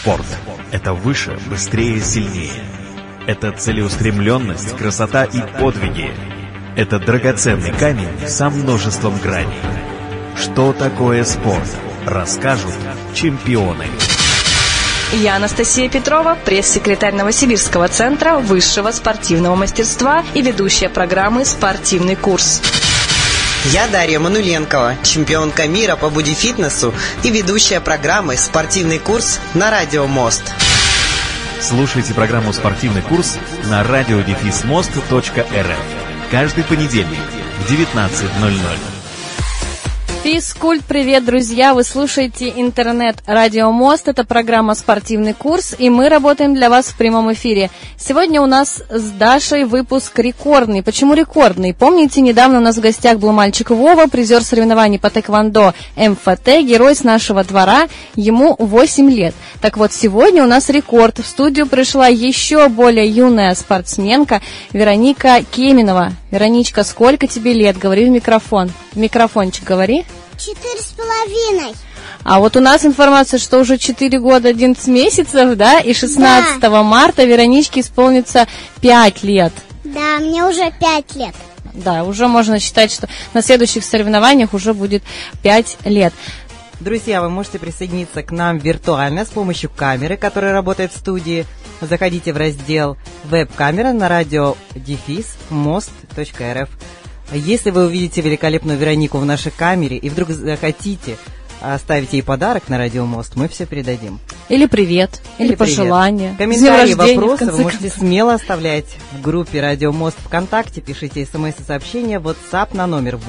Спорт – это выше, быстрее, сильнее. Это целеустремленность, красота и подвиги. Это драгоценный камень со множеством граней. Что такое спорт? Расскажут чемпионы. Я Анастасия Петрова, пресс-секретарь Новосибирского центра высшего спортивного мастерства и ведущая программы «Спортивный курс». Я Дарья Мануленкова, чемпионка мира по бодифитнесу и ведущая программы «Спортивный курс» на радио МОСТ. Слушайте программу «Спортивный курс» на radio-most.rf каждый понедельник в 19:00. Физкульт, привет, друзья! Вы слушаете интернет-радио МОСТ. Это программа «Спортивный курс», и мы работаем для вас в прямом эфире. Сегодня у нас с Дашей выпуск рекордный. Почему рекордный? Помните, недавно у нас в гостях был мальчик Вова, призер соревнований по тэквондо МФТ, герой с нашего двора, ему 8 лет. Так вот, сегодня у нас рекорд. В студию пришла еще более юная спортсменка Вероника Кеминова. Вероничка, сколько тебе лет? Говори в микрофон. В микрофончик говори. 4,5. А вот у нас информация, что уже 4 года 11 месяцев, да? И 16 марта Вероничке исполнится 5 лет. Да, мне уже 5 лет. Да, уже можно считать, что на следующих соревнованиях уже будет 5 лет. Друзья, вы можете присоединиться к нам виртуально с помощью камеры, которая работает в студии. Заходите в раздел «Веб-камера» на radio-most.rf. Если вы увидите великолепную Веронику в нашей камере и вдруг захотите оставить ей подарок на Радио МОСТ, мы все передадим. Или привет, или пожелания. Комментарии, вопросы вы можете смело оставлять в группе Радио МОСТ ВКонтакте. Пишите смс и сообщения в WhatsApp на номер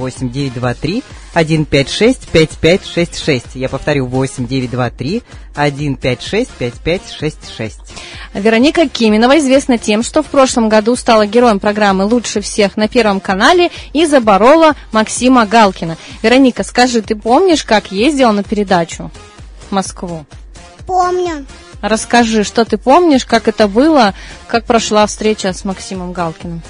8923-156-5566. Я повторю, 8923-156-5566. Вероника Кеминова известна тем, что в прошлом году стала героем программы «Лучше всех» на Первом канале и заборола Максима Галкина. Вероника, скажи, ты помнишь, как ездила на передачу в Москву? Помню. Расскажи, что ты помнишь, как это было, как прошла встреча с Максимом Галкиным?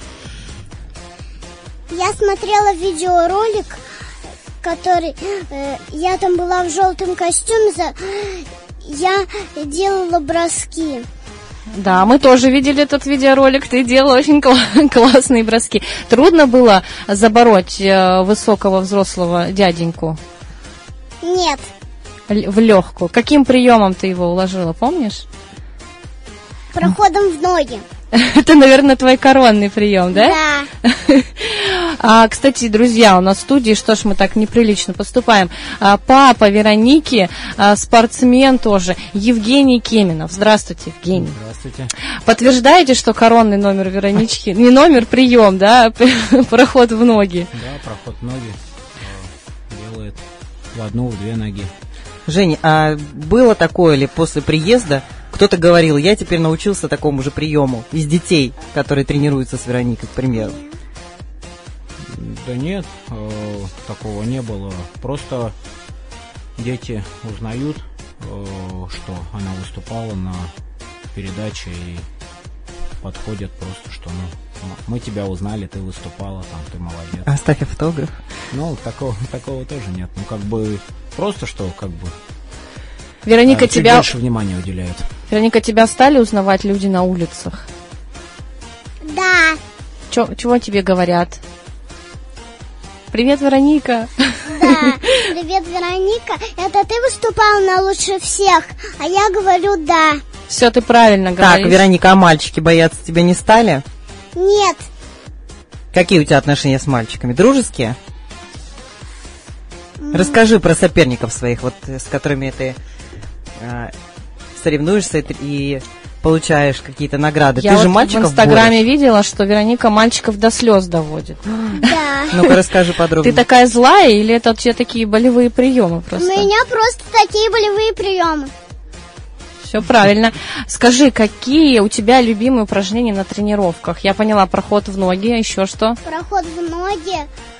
Я смотрела видеоролик, который... я там была в желтом костюме, я делала броски. Да, мы тоже видели этот видеоролик, ты делала очень классные броски. Трудно было забороть высокого взрослого дяденьку? Нет. В легкую. Каким приемом ты его уложила, помнишь? Проходом в ноги. Это, наверное, твой коронный прием, да? Да. Кстати, друзья, у нас в студии, что ж мы так неприлично поступаем, папа Вероники, спортсмен тоже, Евгений Кеминов. Здравствуйте, Евгений. Здравствуйте. Подтверждаете, что коронный номер Веронички, не номер, прием, да, проход в ноги? Да, проход в ноги делает в одну, в две ноги. Женя, а было такое ли после приезда, кто-то говорил, я теперь научился такому же приему из детей, которые тренируются с Вероникой, к примеру? Да нет, такого не было. Просто дети узнают, что она выступала на передаче и подходят просто, что мы тебя узнали, ты выступала, там, ты молодец. Оставь автограф. Ну, такого тоже нет. Ну, как бы, просто что, как бы, Вероника, чуть тебя... больше внимания уделяют. Вероника, тебя стали узнавать люди на улицах? Да. Чего тебе говорят? Привет, Вероника. Да, привет, Вероника. Это ты выступала на «Лучше всех», а я говорю «да». Все, ты правильно говоришь. Так, Вероника, а мальчики бояться тебя не стали? Нет. Какие у тебя отношения с мальчиками? Дружеские? Расскажи про соперников своих, вот с которыми ты соревнуешься и получаешь какие-то награды. Я ты же вот мальчиков в Инстаграме борешь. видела, что Вероника мальчиков до слез доводит. Да. Ну-ка, расскажи подробнее. Ты такая злая или это у тебя такие болевые приемы У просто? меня просто такие болевые приемы. Все правильно. Скажи, какие у тебя любимые упражнения на тренировках? Я поняла, проход в ноги, а еще что? Проход в ноги,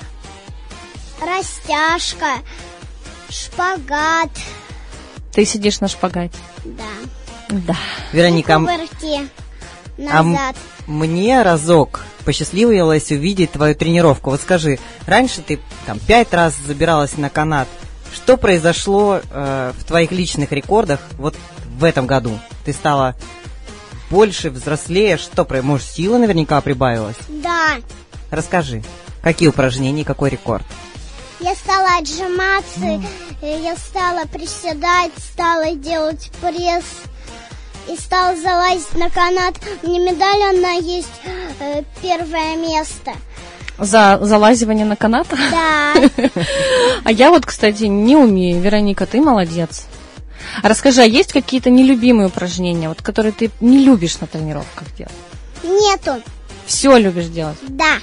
растяжка, шпагат. Ты сидишь на шпагате? Да. Да. Вероника, Кувырки назад. мне разок посчастливилось увидеть твою тренировку. Вот скажи, раньше ты там 5 раз забиралась на канат. Что произошло в твоих личных рекордах вот в этом году? Ты стала больше, взрослее, что, может, сила наверняка прибавилась? Да. Расскажи, какие упражнения, какой рекорд? Я стала отжиматься, я стала приседать, стала делать пресс и стала залазить на канат. У меня медаль, она есть, первое место. За залазивание на канат? Да. А я вот, кстати, не умею. Вероника, ты молодец. А расскажи, а есть какие-то нелюбимые упражнения, вот, которые ты не любишь на тренировках делать? Нету. Все любишь делать? Да.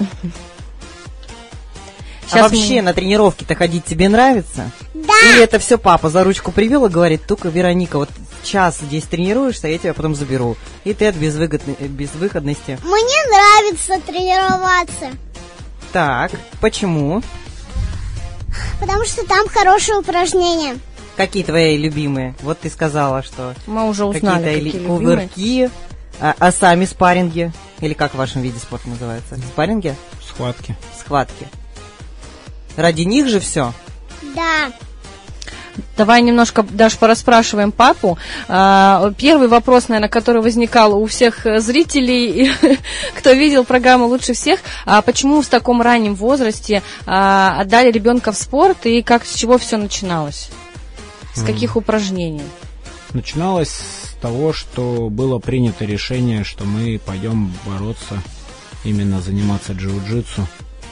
А вообще на тренировки-то ходить тебе нравится? Да. Или это все папа за ручку привел и говорит: только, Вероника, вот час здесь тренируешься, а я тебя потом заберу. И ты от безвыходности. Мне нравится тренироваться. Так, почему? Потому что там хорошие упражнения. Какие твои любимые? Вот ты сказала, что мы уже узнали, какие-то кувырки, а сами спарринги? Или как в вашем виде спорта называется? Спарринги? Схватки. Схватки. Ради них же все? Да. Давай немножко, Даш, порасспрашиваем папу. Первый вопрос, наверное, который возникал у всех зрителей, кто видел программу «Лучше всех», почему в таком раннем возрасте отдали ребенка в спорт и с чего все начиналось? С каких упражнений? Начиналось с того, что было принято решение, что мы пойдем бороться, именно заниматься джиу-джитсу.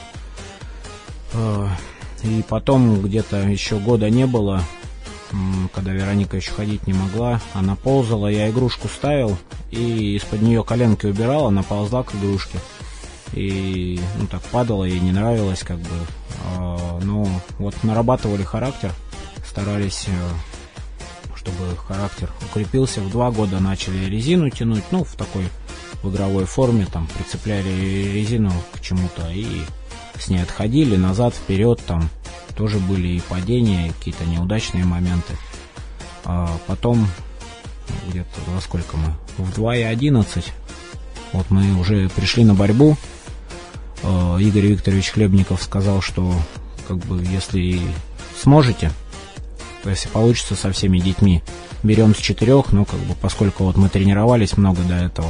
И потом где-то еще года не было, когда Вероника еще ходить не могла, она ползала, я игрушку ставил и из-под нее коленки убирал, она ползла к игрушке. И так падала, ей не нравилось как бы. Но вот нарабатывали характер, старались, чтобы характер укрепился. В 2 года начали резину тянуть, в такой в игровой форме, там прицепляли резину к чему-то и с ней отходили назад, вперед, там тоже были и падения, и какие-то неудачные моменты. А потом, где-то во сколько мы? В 2:11 вот мы уже пришли на борьбу. Игорь Викторович Хлебников сказал, что если сможете, то если получится со всеми детьми, берем с 4, поскольку мы тренировались много до этого,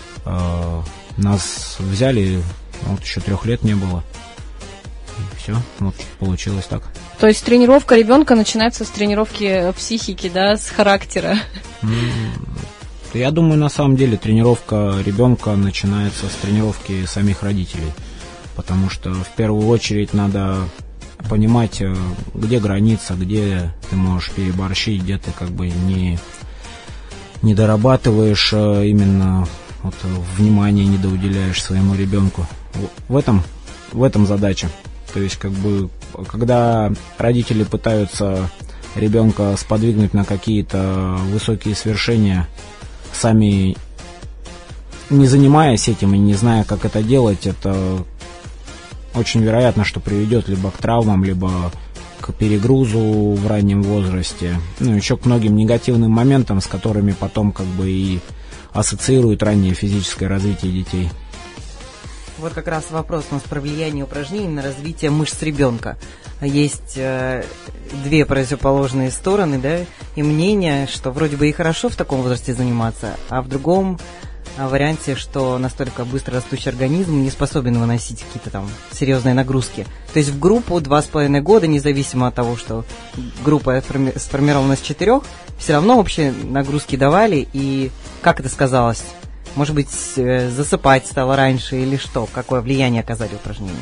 нас взяли, еще 3 лет не было. И все, получилось так. То есть тренировка ребенка начинается с тренировки психики, да, с характера? Я думаю, на самом деле тренировка ребенка начинается с тренировки самих родителей. Потому что в первую очередь надо понимать, где граница, где ты можешь переборщить, где ты не дорабатываешь, именно внимание не доуделяешь своему ребенку. В этом задача. То есть, когда родители пытаются ребенка сподвигнуть на какие-то высокие свершения, сами не занимаясь этим и не зная, как это делать, это очень вероятно, что приведет либо к травмам, либо к перегрузу в раннем возрасте, еще к многим негативным моментам, с которыми потом и ассоциируют раннее физическое развитие детей. Вот как раз вопрос у нас про влияние упражнений на развитие мышц ребенка. Есть 2 противоположные стороны, да, и мнение, что вроде бы и хорошо в таком возрасте заниматься, а в другом варианте, что настолько быстро растущий организм не способен выносить какие-то там серьезные нагрузки. То есть в группу 2,5 года, независимо от того, что группа сформирована с 4, все равно общие нагрузки давали, и как это сказалось? Может быть, засыпать стало раньше или что? Какое влияние оказали упражнения?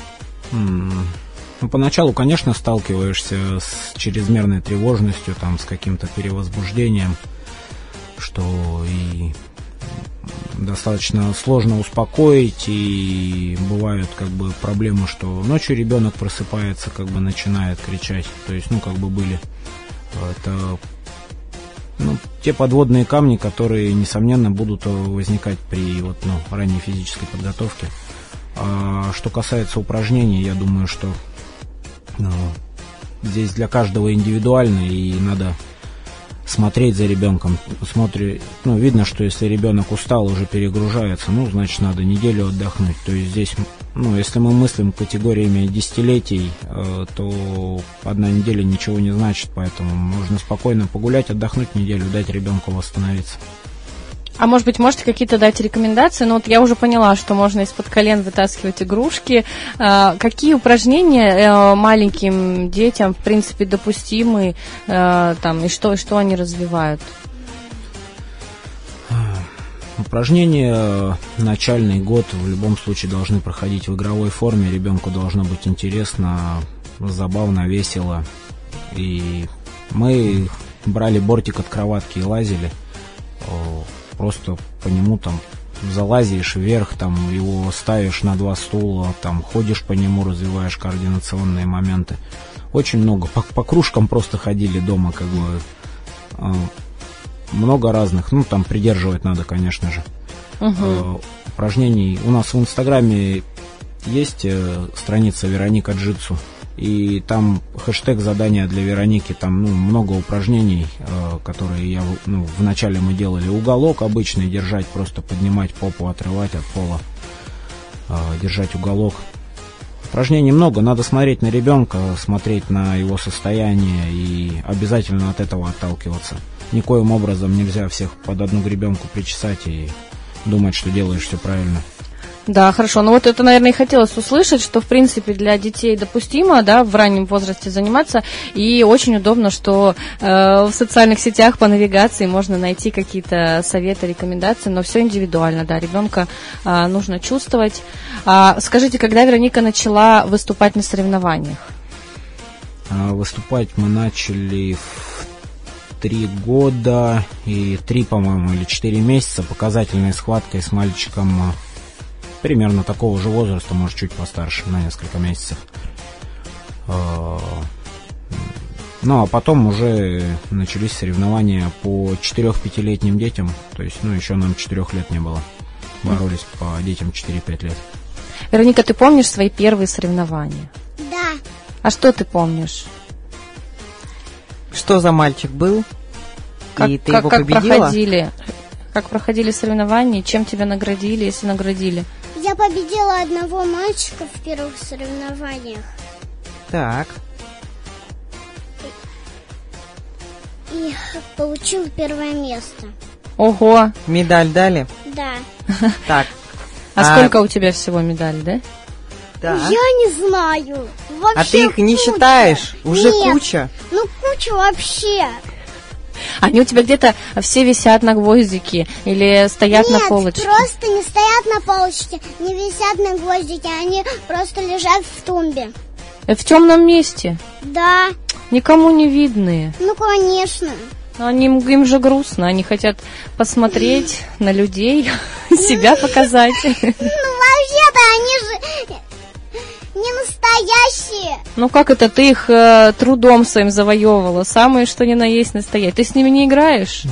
Поначалу, конечно, сталкиваешься с чрезмерной тревожностью, с каким-то перевозбуждением, что и достаточно сложно успокоить, и бывают проблемы, что ночью ребенок просыпается, начинает кричать. То есть, были это те подводные камни, которые, несомненно, будут возникать при ранней физической подготовке. А что касается упражнений, я думаю, что здесь для каждого индивидуально, и надо смотреть за ребенком. Видно, что если ребенок устал, уже перегружается, значит, надо неделю отдохнуть. То есть здесь, если мы мыслим категориями десятилетий, то одна неделя ничего не значит, поэтому можно спокойно погулять, отдохнуть неделю, дать ребенку восстановиться. А может быть, можете какие-то дать рекомендации? Я уже поняла, что можно из-под колен вытаскивать игрушки. Какие упражнения маленьким детям, в принципе, допустимы, и что они развивают? Упражнения начальный год в любом случае должны проходить в игровой форме. Ребенку должно быть интересно, забавно, весело. И мы брали бортик от кроватки и лазили. Просто по нему залазишь вверх, его ставишь на 2 стула, ходишь по нему, развиваешь координационные моменты. Очень много. По кружкам просто ходили дома, много разных. Придерживать надо, конечно же. Упражнений. У нас в Инстаграме есть страница Вероника Джитсу. И там хэштег задания для Вероники, много упражнений, которые вначале мы делали. Уголок обычный держать, просто поднимать попу, отрывать от пола, держать уголок. Упражнений много, надо смотреть на ребенка, смотреть на его состояние и обязательно от этого отталкиваться. Никоим образом нельзя всех под одну гребенку причесать и думать, что делаешь все правильно. Да, хорошо. Это, наверное, и хотелось услышать, что, в принципе, для детей допустимо, в раннем возрасте заниматься. И очень удобно, что в социальных сетях по навигации можно найти какие-то советы, рекомендации, но все индивидуально, ребенка нужно чувствовать. Скажите, когда Вероника начала выступать на соревнованиях? Выступать мы начали в 3 года и 3, по-моему, или 4 месяца показательной схваткой с мальчиком примерно такого же возраста, может, чуть постарше, на несколько месяцев. А потом уже начались соревнования по 4-5-летним детям. То есть, еще нам 4 лет не было. Боролись по детям 4-5 лет. Вероника, ты помнишь свои первые соревнования? Да. А что ты помнишь? Что за мальчик был? И ты его победила? Как проходили соревнования? Чем тебя наградили, если наградили? Я победила одного мальчика в первых соревнованиях. Так. И получил 1 место. Ого! Медаль дали? Да. Так. Сколько у тебя всего медалей, да? Да. Я не знаю. Вообще а ты их не куча. Считаешь? Уже Нет. Куча? Куча вообще. Они у тебя где-то все висят на гвоздике или стоят на полочке? Нет, просто не стоят на полочке, не висят на гвоздике, они просто лежат в тумбе. В темном месте? Да. Никому не видные? Конечно. Им же грустно, они хотят посмотреть на людей, себя показать. Вообще-то они же не настоящие. Как это ты их трудом своим завоевывала? Самые что ни на есть настоящие. Ты с ними не играешь?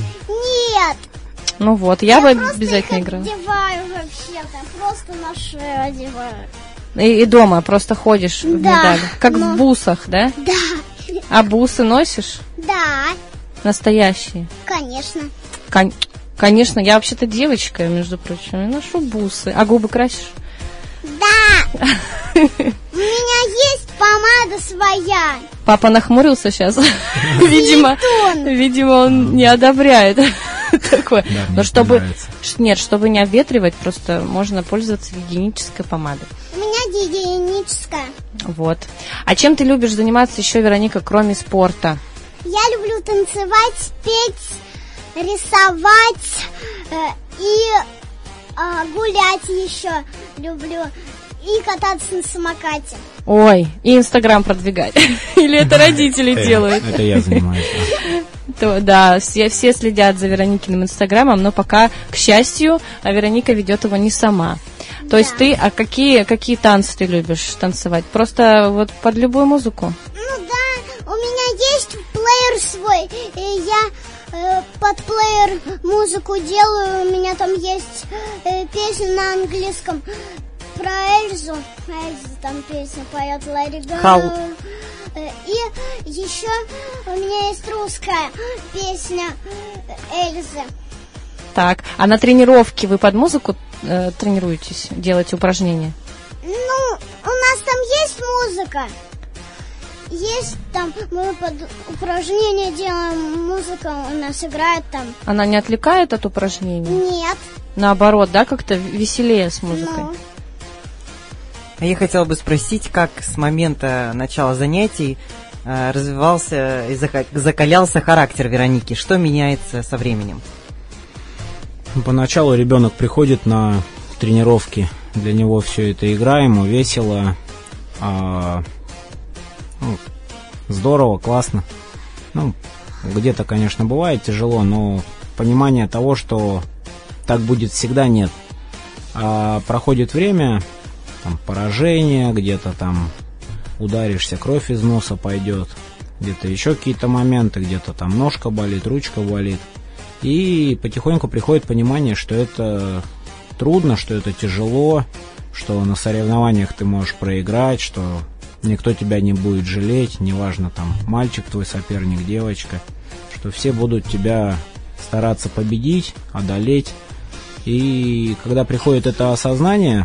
Нет. Я бы обязательно играла. Я одеваю вообще-то, просто на шею одеваю. И дома просто ходишь в медалях, как в бусах, да? Да. А бусы носишь? Да. Настоящие? Конечно. Конечно, я вообще-то девочка, между прочим, я ношу бусы. А губы красишь? Да. У меня есть помада своя. Папа нахмурился сейчас. Видимо, он не одобряет такое. Но чтобы не обветривать, просто можно пользоваться гигиенической помадой. У меня гигиеническая. Вот. А чем ты любишь заниматься еще, Вероника, кроме спорта? Я люблю танцевать, петь, рисовать и гулять еще люблю. И кататься на самокате. Ой, и Инстаграм продвигать. Или это родители делают? Это я занимаюсь. Да, все следят за Вероникиным Инстаграмом, но пока, к счастью, Вероника ведет его не сама. То есть ты, какие танцы ты любишь танцевать? Просто под любую музыку? У меня есть плеер свой, и я под плеер музыку делаю. У меня там есть песня на английском про Эльзу. Эльза там песня поет Let It Go. И еще у меня есть русская песня Эльзы. Так, а на тренировке вы под музыку тренируетесь, делаете упражнения? Ну, у нас там есть музыка. Есть там, мы под упражнения делаем, музыка у нас играет там. Она не отвлекает от упражнений? Нет. Наоборот, да, как-то веселее с музыкой? Ну. А я хотела бы спросить, как с момента начала занятий развивался и закалялся характер Вероники? Что меняется со временем? Поначалу ребенок приходит на тренировки, для него все это игра, ему весело, здорово, классно. Ну, где-то, конечно, бывает тяжело, но понимания того, что так будет всегда, нет. А проходит время, там, поражение, где-то там ударишься, кровь из носа пойдет, где-то еще какие-то моменты, где-то там ножка болит, ручка болит. И потихоньку приходит понимание, что это трудно, что это тяжело, что на соревнованиях ты можешь проиграть, что никто тебя не будет жалеть, неважно, там, мальчик твой соперник, девочка, что все будут тебя стараться победить, одолеть. И когда приходит это осознание,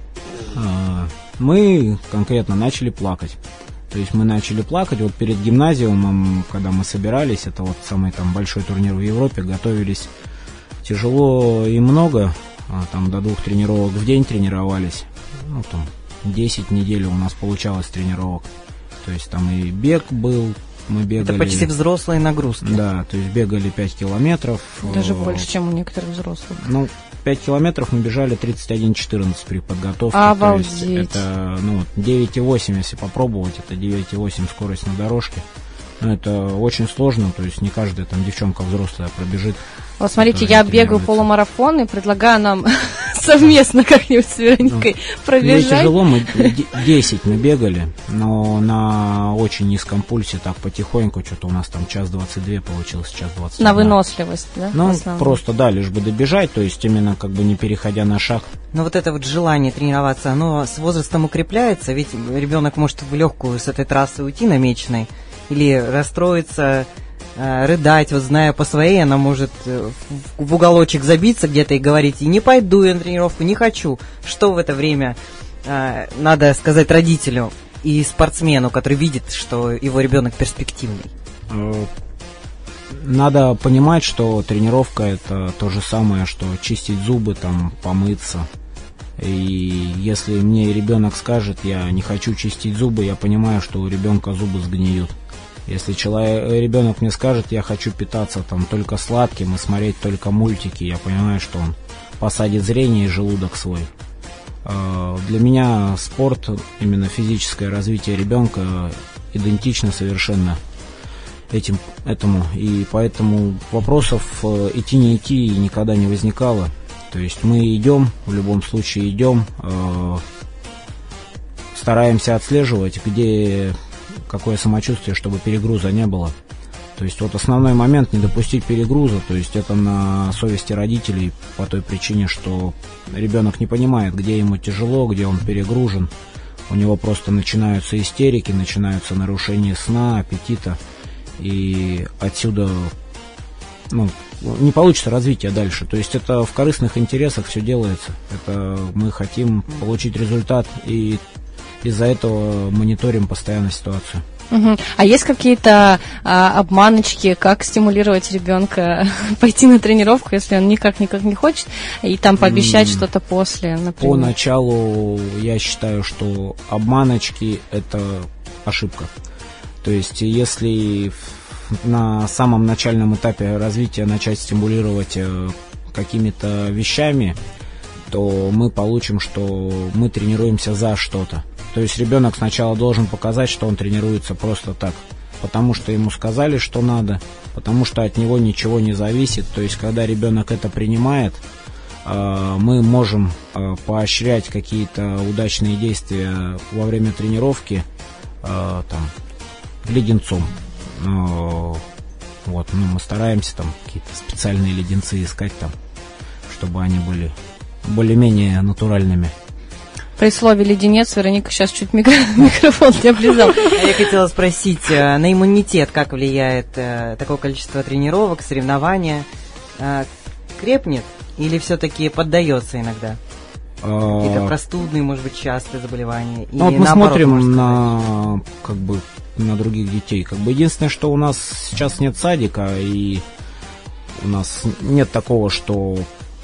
мы конкретно начали плакать. То есть мы начали плакать вот перед гимназиумом, когда мы собирались, это вот самый там большой турнир в Европе, готовились тяжело и много, там до 2 тренировок в день тренировались, ну там 10 недель у нас получалось тренировок, то есть там и бег был, мы бегали. Это почти взрослые нагрузки. Да, то есть бегали 5 километров. Даже больше, чем у некоторых взрослых. Ну, 5 километров мы бежали 31:14 при подготовке. Обалдеть. То есть это 9,8, если попробовать, это 9,8 скорость на дорожке. Но это очень сложно, то есть не каждая там девчонка взрослая пробежит. Вот смотрите, я бегаю полумарафон и предлагаю нам совместно как-нибудь с Вероникой пробежать. Мне тяжело, мы 10 мы бегали, но на очень низком пульсе, так потихоньку, что-то у нас там 1:22 получилось, 1:21. На выносливость, да? Ну, просто, да, лишь бы добежать, то есть именно как бы не переходя на шаг. Но вот это вот желание тренироваться, оно с возрастом укрепляется, ведь ребенок может в легкую с этой трассы уйти намеченной, или расстроиться, рыдать, вот зная по своей, она может в уголочек забиться где-то и говорить: и не пойду я на тренировку, не хочу. Что в это время надо сказать родителю и спортсмену, который видит, что его ребенок перспективный? Надо понимать, что тренировка — это то же самое, что чистить зубы, там, помыться. И если мне ребенок скажет: я не хочу чистить зубы, я понимаю, что у ребенка зубы сгниют. Если ребенок мне скажет: я хочу питаться там только сладким и смотреть только мультики, я понимаю, что он посадит зрение и желудок свой. Для меня спорт, именно физическое развитие ребенка, идентично совершенно этому. И поэтому вопросов идти не идти никогда не возникало. То есть мы идем, в любом случае идем, стараемся отслеживать, где какое самочувствие, чтобы перегруза не было. То есть вот основной момент — не допустить перегруза, то есть это на совести родителей по той причине, что ребенок не понимает, где ему тяжело, где он перегружен. У него просто начинаются истерики, начинаются нарушения сна, аппетита, и отсюда не получится развития дальше. То есть это в корыстных интересах все делается. Это мы хотим получить результат, и из-за этого мониторим постоянно ситуацию. Угу. А есть какие-то обманочки, как стимулировать ребенка пойти на тренировку, если он никак не хочет, и там пообещать что-то после, например? Поначалу я считаю, что обманочки — это ошибка. То есть если на самом начальном этапе развития начать стимулировать какими-то вещами, то мы получим, что мы тренируемся за что-то. То есть ребенок сначала должен показать, что он тренируется просто так, потому что ему сказали, что надо, потому что от него ничего не зависит. То есть когда ребенок это принимает, мы можем поощрять какие-то удачные действия во время тренировки там леденцом. Мы стараемся там какие-то специальные леденцы искать там, чтобы они были более-менее натуральными. При слове «леденец» Вероника сейчас чуть микрофон не облизал. Я хотела спросить, на иммунитет как влияет такое количество тренировок, соревнования? Крепнет или все-таки поддается иногда? Какие-то простудные, может быть, частые заболевания? Ну, вот мы смотрим на других детей. Единственное, что у нас сейчас нет садика, и у нас нет такого, что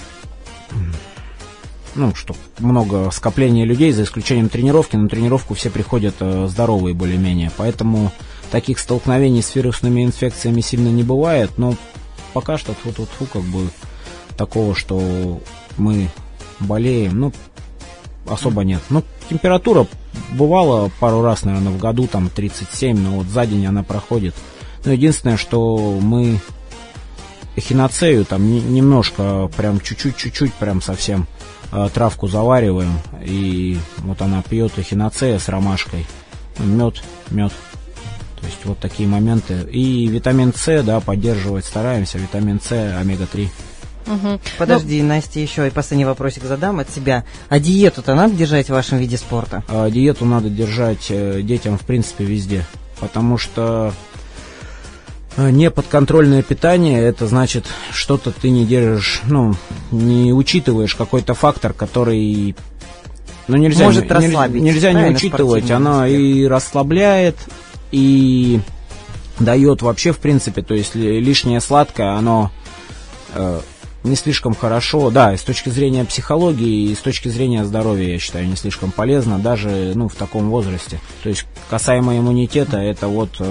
много скопления людей, за исключением тренировки. На тренировку все приходят здоровые более-менее. Поэтому таких столкновений с вирусными инфекциями сильно не бывает. Но пока что такого, что мы болеем, особо нет. Температура бывала пару раз, наверное, в году, 37, но вот за день она проходит. Но единственное, что мы эхиноцею немножко, прям чуть-чуть, прям совсем травку завариваем, и вот она пьет эхиноцея с ромашкой, мед. То есть вот такие моменты. И витамин С, поддерживать стараемся, витамин С, омега-3. Угу. Подожди, Настя, еще и последний вопросик задам от себя. А диету-то надо держать в вашем виде спорта? Диету надо держать детям, в принципе, везде. Потому что неподконтрольное питание, это значит, что-то ты не держишь, не учитываешь какой-то фактор, который нельзя, может расслабить. Нельзя не учитывать. Она и расслабляет, и дает вообще, в принципе, то есть лишнее сладкое, оно не слишком хорошо, и с точки зрения психологии, и с точки зрения здоровья, я считаю, не слишком полезно, даже, в таком возрасте. То есть, касаемо иммунитета, это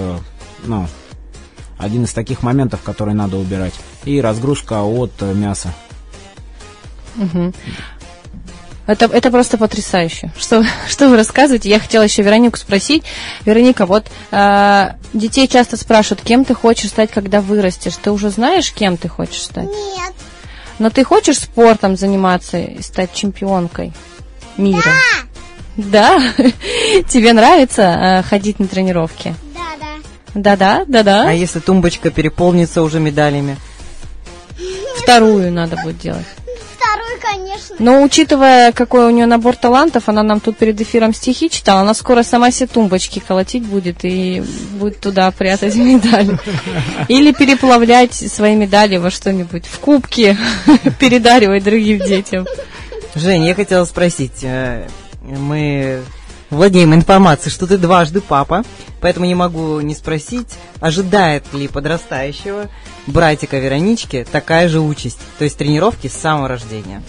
один из таких моментов, которые надо убирать. И разгрузка от мяса. Угу. Это просто потрясающе. Что вы рассказываете? Я хотела еще Веронику спросить. Вероника, детей часто спрашивают, кем ты хочешь стать, когда вырастешь. Ты уже знаешь, кем ты хочешь стать? Нет. Но ты хочешь спортом заниматься и стать чемпионкой мира? Да. Тебе нравится ходить на тренировки? Да. Да. А если тумбочка переполнится уже медалями? Вторую надо будет делать. Вторую, конечно. Но учитывая, какой у нее набор талантов, она нам тут перед эфиром стихи читала, она скоро сама себе тумбочки колотить будет и будет туда прятать медали. Или переплавлять свои медали во что-нибудь, в кубки, передаривать другим детям. Жень, я хотела спросить, мы владеем информацией, что ты дважды папа, поэтому не могу не спросить, ожидает ли подрастающего братика Веронички такая же участь, то есть тренировки с самого рождения?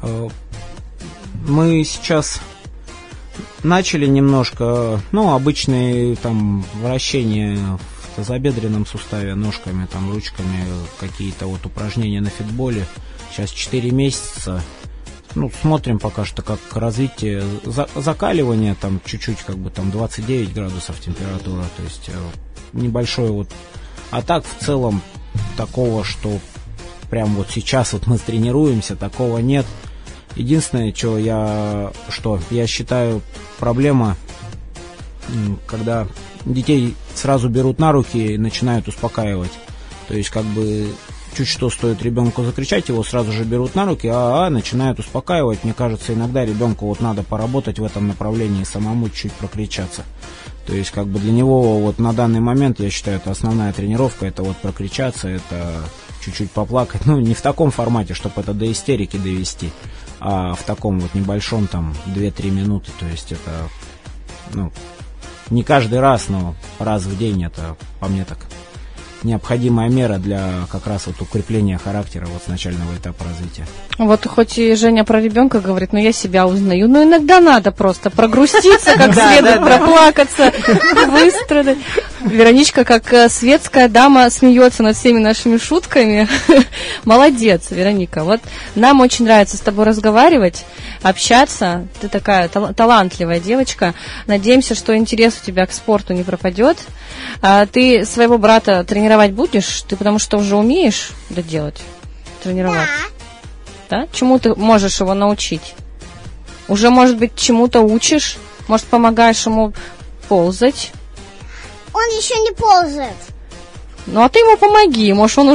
Мы сейчас начали немножко, обычные вращения в тазобедренном суставе, ножками, ручками, какие-то упражнения на фитболе. Сейчас 4 месяца. Смотрим пока что, как развитие, закаливание, чуть-чуть, 29 градусов температура, то есть небольшой А так, в целом, такого, что прям сейчас мы тренируемся, такого нет. Единственное, что я считаю, проблема, когда детей сразу берут на руки и начинают успокаивать. То есть, чуть что стоит ребенку закричать, его сразу же берут на руки, начинают успокаивать. Мне кажется, иногда ребенку надо поработать в этом направлении, самому чуть прокричаться. То есть, для него на данный момент, я считаю, это основная тренировка, это прокричаться, это чуть-чуть поплакать. Не в таком формате, чтобы это до истерики довести, а в таком небольшом, 2-3 минуты. То есть, это, не каждый раз, но раз в день, это по мне так необходимая мера для как раз укрепления характера с начального этапа развития. Хоть и Женя про ребенка говорит, но я себя узнаю. Иногда надо просто прогруститься, как следует, проплакаться, выстрадать. Вероничка, как светская дама, смеется над всеми нашими шутками. Молодец, Вероника. Нам очень нравится с тобой разговаривать, общаться. Ты такая талантливая девочка. Надеемся, что интерес у тебя к спорту не пропадет. Ты своего брата тренировать будешь? Ты потому что уже умеешь это делать? Тренировать? Да? Чему ты можешь его научить? Уже, может быть, чему-то учишь? Может, помогаешь ему ползать? Он еще не ползает. А ты ему помоги, может, он уже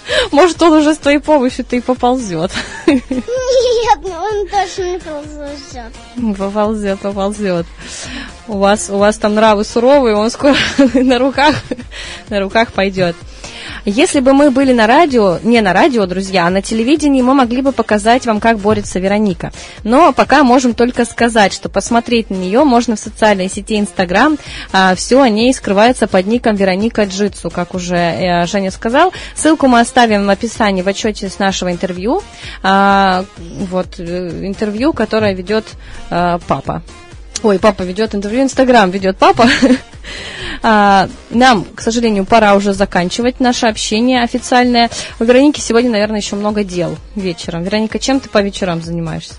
Может, он уже с твоей помощью-то и поползет. Нет, он точно не ползет. Поползет. У вас там нравы суровые, он скоро на руках пойдет. Если бы мы были на радио, не на радио, друзья, а на телевидении, мы могли бы показать вам, как борется Вероника. Но пока можем только сказать, что посмотреть на нее можно в социальной сети Instagram. Все о ней скрывается под ником Вероника Джитсу, как уже Женя сказал. Ссылку мы оставим в описании в отчете с нашего интервью. Интервью, которое ведет папа. Ой, папа ведет интервью, Инстаграм ведет папа. Нам, к сожалению, пора уже заканчивать наше общение официальное. У Вероники сегодня, наверное, еще много дел вечером. Вероника, чем ты по вечерам занимаешься?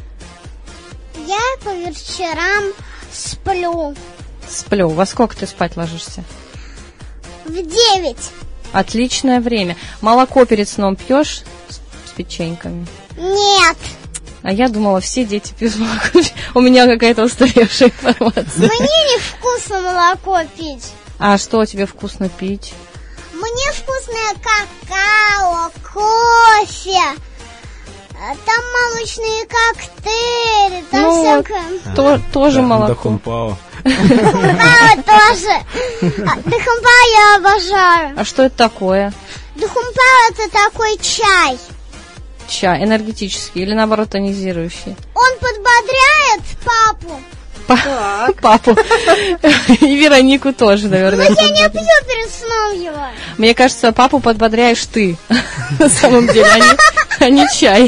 Я по вечерам сплю. Сплю. Во сколько ты спать ложишься? В 9. Отличное время. Молоко перед сном пьешь с печеньками? Нет. А я думала, все дети пьют молоко. У меня какая-то устаревшая информация. Мне невкусно молоко пить. А что тебе вкусно пить? Мне вкусное какао, кофе. Там молочные коктейли, там всякое. Тоже молоко. Дахунпао. Дахунпао тоже. Дахунпао я обожаю. А что это такое? Дахунпао это такой чай. Чай энергетический или наоборот тонизирующий? Он подбодряет папу. Папу. И Веронику тоже, наверное. Но я не пью перед сном его. Мне кажется, папу подбодряешь ты. На самом деле, а не чай.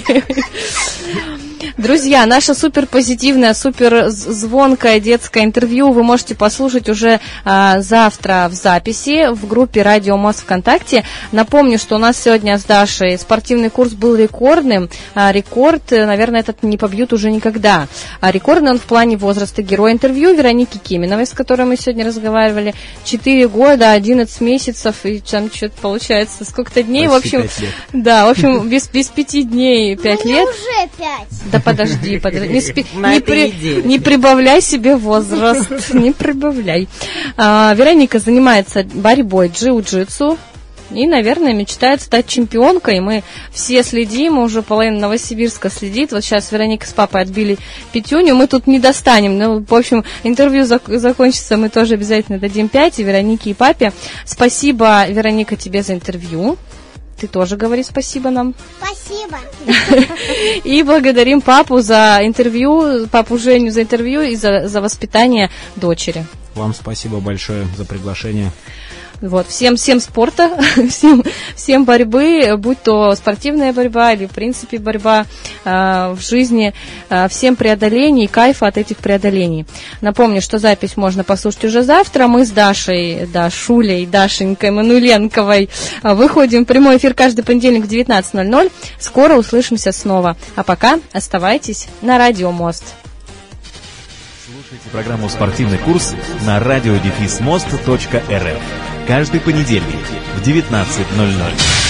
Друзья, наше супер позитивное, супер звонкое детское интервью вы можете послушать уже завтра в записи в группе «Радио Мост» ВКонтакте. Напомню, что у нас сегодня с Дашей спортивный курс был рекордным. Рекорд, наверное, этот не побьют уже никогда. Рекордный он в плане возраста. Герой интервью Вероники Киминовой, с которой мы сегодня разговаривали. 4 года, 11 месяцев, и там что-то получается, сколько-то дней. Почти в общем, 5 лет. Да, в общем, без 5 дней 5 лет. Уже 5. Да подожди, не прибавляй себе возраст, не прибавляй. Вероника занимается борьбой джиу-джитсу и, наверное, мечтает стать чемпионкой. Мы все следим, уже половина Новосибирска следит. Вот сейчас Вероника с папой отбили пятюню, мы тут не достанем. Ну, в общем, интервью закончится, мы тоже обязательно дадим 5 и Веронике, и папе. Спасибо, Вероника, тебе за интервью. Ты тоже говори спасибо нам. Спасибо. И благодарим папу за интервью, папу Женю за интервью и за воспитание дочери. Вам спасибо большое за приглашение. Вот, всем спорта, всем борьбы, будь то спортивная борьба или в принципе борьба в жизни, всем преодолений, кайфа от этих преодолений. Напомню, что запись можно послушать уже завтра. Мы с Дашей, Шулей, Дашенькой Мануленковой выходим в прямой эфир каждый понедельник в 19:00. Скоро услышимся снова. А пока оставайтесь на Радио Мост. Слушайте программу «Спортивный курс» на radio-most.rf каждый понедельник в 19:00.